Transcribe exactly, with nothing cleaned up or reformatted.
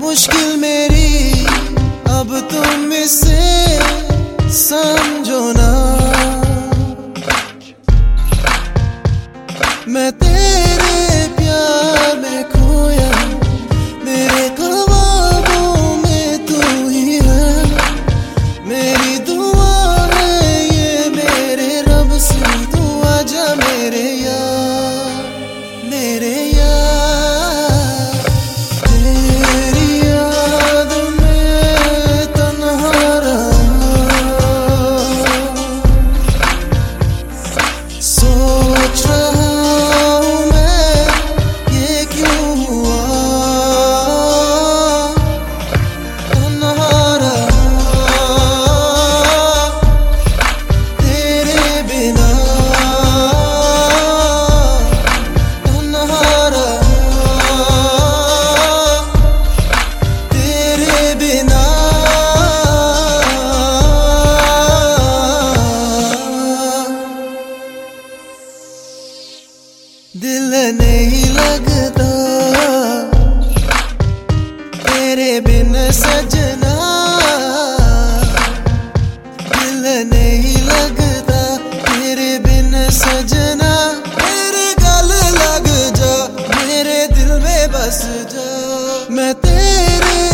मुश्किल मेरी अब तुम इसे समझो ना। मैं तेरे प्यार में खोया, मेरे ख्वाबों में तू ही है। मेरी दुआ है ये मेरे रब से, तू आजा मेरे यार, मेरे यार। तेरी याद में तन्हा रहा, सोच रहा दिल नहीं लगता तेरे बिन सजना, दिल नहीं लगता तेरे बिन सजना। मेरे गले लग जा, मेरे दिल में बस जा, मैं तेरे